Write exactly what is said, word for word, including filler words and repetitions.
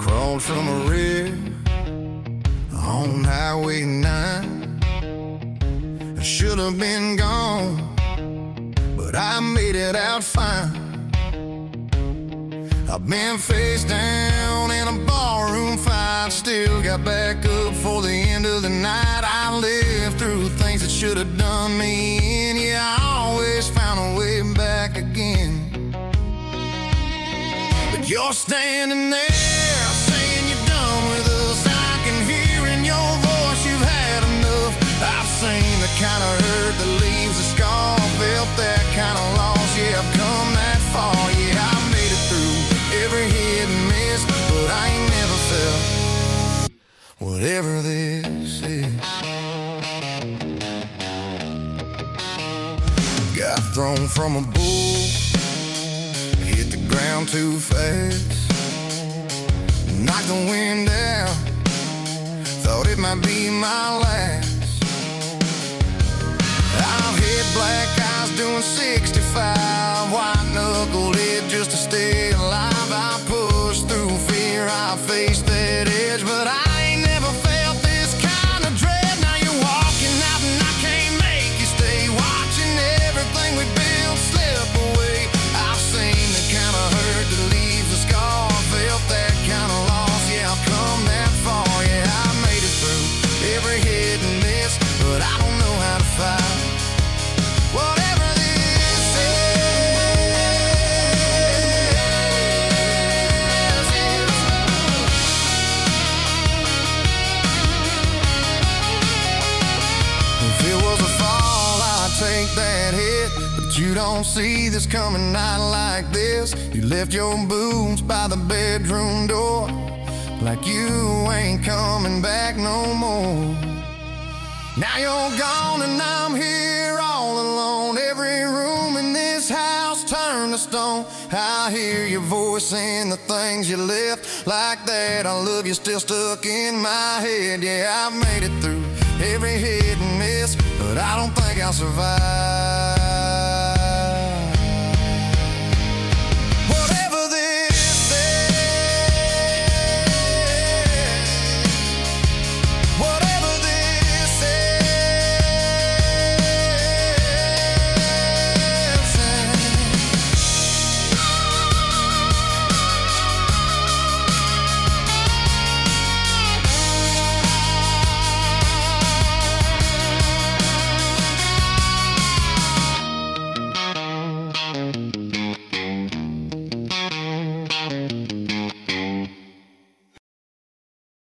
crawled from a wreck on Highway nine. I should have been gone, but I made it out fine. I've been face down in a barroom fight, still got back up for the end of the night. I lived through things that should have done me in. Yeah, I always found a way back again. But you're standing there saying you're done with us. I can hear in your voice you've had enough. I've seen the kind of hurt that leaves a scar, felt that kind of loss. Yeah, I've come that far. Yeah, I made it through every hit and miss, but I ain't never felt whatever this is. Got thrown from a bull, hit the ground too fast, knocked the wind out, thought it might be my last. I've hit black eyes doing sixty-five, white knuckled it just to stay alive. I pushed through fear, I faced that edge, but I ain't never felt this kind of dread. Now you're walking out and I can't make you stay, watching everything we built slip away. I've seen the kind of hurt that leaves a scar, felt that kind of loss. Yeah, I've come that far. Yeah, I made it through every hit and miss, but I don't know how to fight whatever this is. If it was a fall, I'd take that hit, but you don't see this coming night like this. You left your boots by the bedroom door, like you ain't coming back no more. Now you're gone and I'm here all alone. Every room in this house turned to stone. I hear your voice in the things you left, like that I love you still stuck in my head. Yeah, I've made it through every hit and miss, but I don't think I'll survive